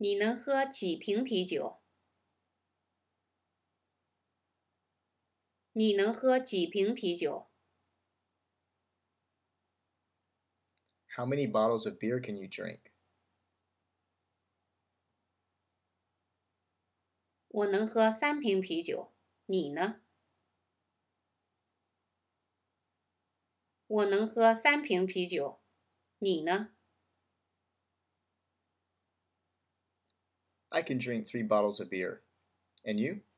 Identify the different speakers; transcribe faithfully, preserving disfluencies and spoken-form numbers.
Speaker 1: 你能喝几瓶啤酒？你能喝几瓶啤酒？
Speaker 2: How many bottles of beer can you drink?
Speaker 1: 我能喝三瓶啤酒，你呢？我能喝三瓶啤酒，你呢？
Speaker 2: I can drink three bottles of beer. And you?